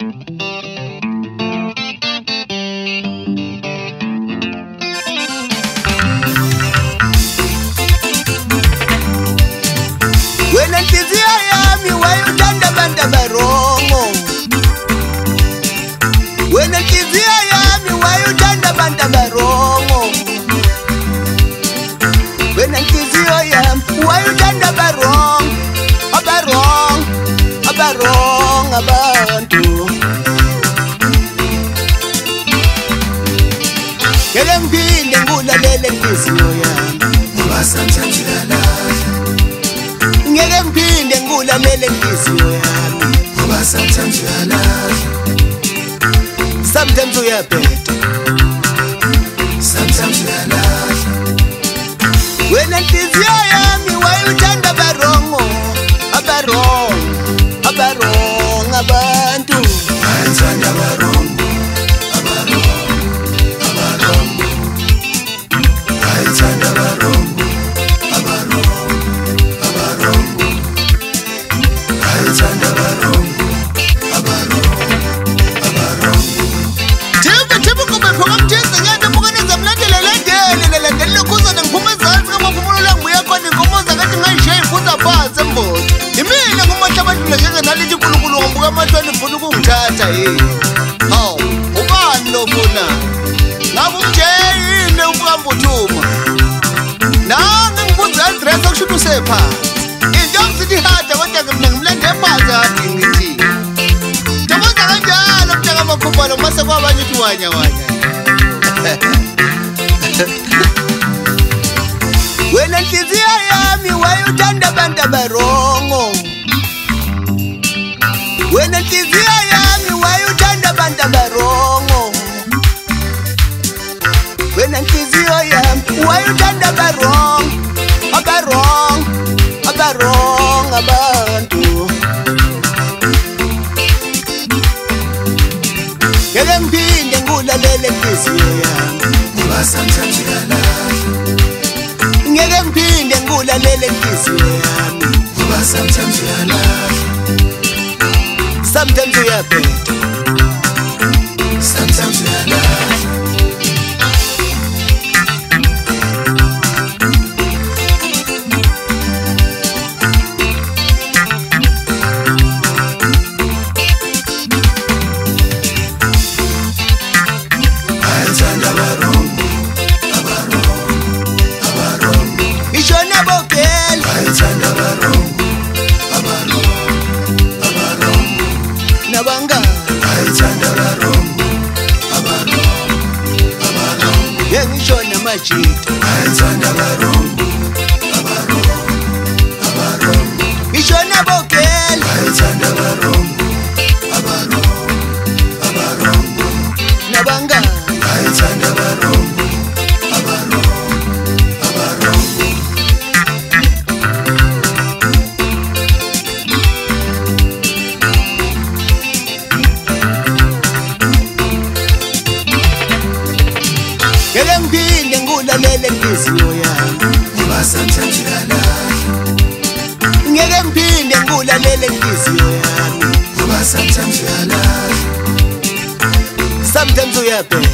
Wena nhliziyo yami wayuthanda abantu abarongo. Wena nhliziyo yami wayuthanda abantu abarongo. Wena nhliziyo yami wayuthanda abarongo. Abarongo abantu. Ngeke ngiphinde ngulalele nhliziyo yami ngoba sometimes uyalahla. Ngeke ngiphinde ngulalele nhliziyo yami ngoba sometimes uyalahla. Sometimes uyabheda, sometimes uyalahla. Wena nhliziyo yami wayuthanda abarongo. Abarongo abantu. Ayithanda abarongo. Ayithanda abarongo. Ayithanda abarongo. Thibu kube phuma mthenze ngeke mukanenza mlandela landele khuzana ngiphuma ezantsi ngamaphumulo langibuya khona inkomoza kathi ngayishiya ifuza phansi emboza. Yimina ngumuntu abantu ngeke nalithi uNkulunkulu ngibuka amahlweni ngifuna ukungithatha yini. Hawu ubani lo funa? Ngabe umjeyini ubuka mbuthuma. Nanga ngibuza address okushuthi usephansi. Into ngizithi hada kodwa mina ngimlande phansi ngithi. Njengoba kanjalo mntaka amakhumbalo mase kwabanye uthi wanya. Wena nhliziyo yami wayuthanda abantu abarongo. Wena nhliziyo yami wayuthanda abantu abarongo. Wena nhliziyo yami wayuthanda abarongo. Abarongo abantu. Ngeke ngiphinde ngulalele nhliziyo yami ngoba sometimes uyalahla. Ngeke ngiphinde ngulalele nhliziyo yami ngoba sometimes uyalahla. Sometimes uyabheda, sometimes uyalahla. Ayithanda abarongo. Ishona bogela. Ayithanda abarongo. Nabanga. Ayithanda abarongo. Yengishona majita. Ayithanda abarongo. Ishona bogela. Ayithanda abarongo. Nabanga. Ayithanda abarongo. Ngeke ngiphinde ngulalele nhliziyo yami ngoba sometimes uyalahla. Ngeke ngiphinde ngulalele nhliziyo yami ngoba sometimes uyalahla. Sometimes uyabheda.